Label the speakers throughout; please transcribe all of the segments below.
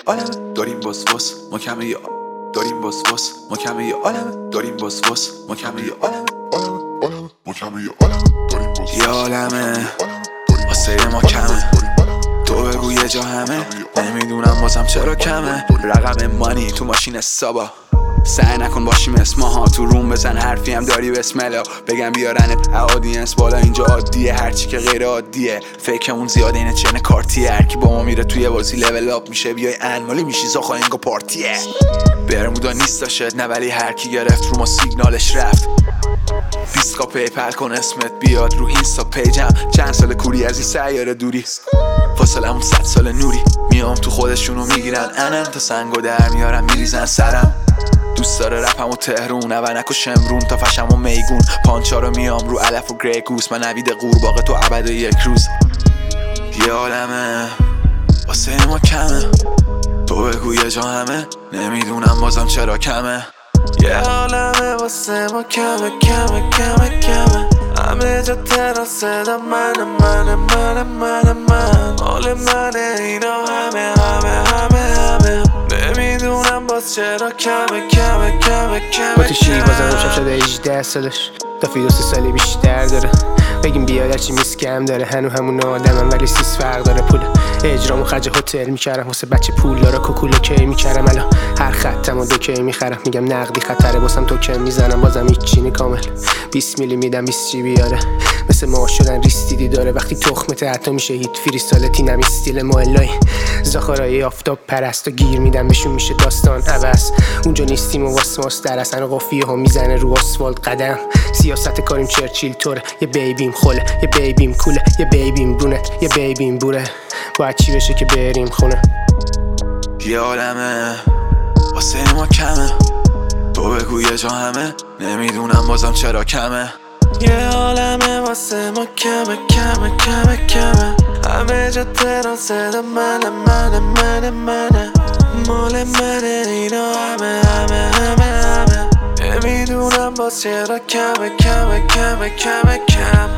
Speaker 1: عالم داریم وسواس مکمه یه داریم وسواس مکمه یه عالم داریم وسواس مکمه یه عالم
Speaker 2: مکمه یه عالم داریم وسواس
Speaker 1: یه عالمه واسه ما کمه تو بگو یه جا همه نمیدونم بازم چرا کمه رقم مانی تو ماشین سابا سعی نکن باشی مثل ماها تو روم بزن حرفی هم داری بسملا بگم بیارنت آدینس بالا اینجا عادیه هرچی که غیر عادیه فکرمون زیاده اینه چنه کارتیه هرکی با ما میره توی بازی لول اپ میشه بیای انمالی میشی زاخا انگا پارتیه برمودا نیست داشت نه ولی هرکی گرفت رو ما سیگنالش رفت 20 پیپل کن اسمت بیاد رو اینستا پیجم چند سال کوری از این سیاره دوری فاصلمون 100 سال نوری میام تو خودشونو میگیرن انن تا سنگو در میارن میریزن سرم دوست داره رپم و تهرون اونک و شمرون تا فشم و میگون پانچا رو میام رو علف و گری گوس من نوید قورباغه تو ابد و یک روز یه عالمه واسه ما کمه تو بگو یه جا همه نمیدونم بازم چرا کمه
Speaker 3: یه عالمه واسه ما کمه کمه کمه کمه همه جا تران صدا من حال منه اینا همه نمیدونم باز چرا کمه کمه کمه کمه
Speaker 4: با تو شیر بازم روشم شده 18 سالش تا فی 3 سالی بیشتر داره بگیم بیاد هرچی میز کم داره هنو همون آدمم ولی 6 فرق داره پول اجرامو خرج هتل میکردم واسه بچه پول داره کوکولو کی میکردم الان هر خطمو 2 کی میخرم میگم نقدی خطره واسم توکن میزنم بازم هیچی کامل 20 میلی میدم 20 جی بیاره مثل ما شدن ریستیدی داره وقتی تخمت حتی میشه هیت فریستالتی نمی استیل مولای زاخارای آفتاب پرست و گیر میدم بهشون میشه داستان عوض اونجا نیستیم و واسماس درستن و قافیه ها میزنه رو آسفالت قدم سیاست کاریم چرچیل طوره یه بیبیم خوله یه بیبیم کوله یه بیبیم برونت یه بیبیم بوره باید چی بشه که بریم خونه
Speaker 1: یه عالمه واسه ما کمه تو بگو یه جا همه نمیدونم بازم چرا کمه
Speaker 3: یه عالمه واسه ما کمه کمه کمه کمه همه جا تران صدا منه مال منه اینا همه نمیدونم باز چرا کمه کمه کمه کمه کم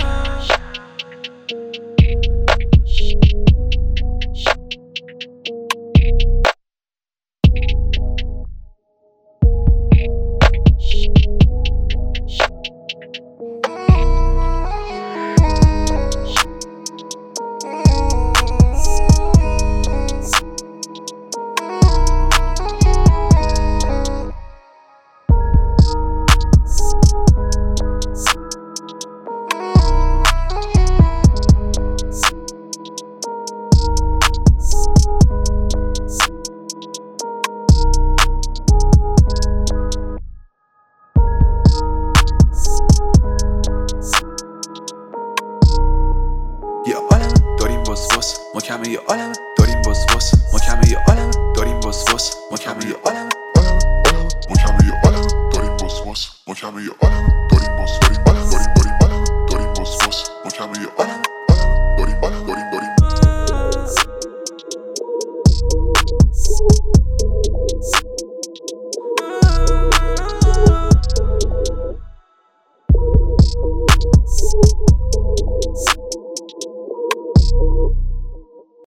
Speaker 1: یه عالم داریم وسواس مکمه یه عالم داریم وسواس مکمه یه عالم داریم وسواس مکمه یه عالم
Speaker 2: مکمه یه عالم داریم وسواس مکمه یه عالم داریم وسواس داریم وسواس مکمه یه عالم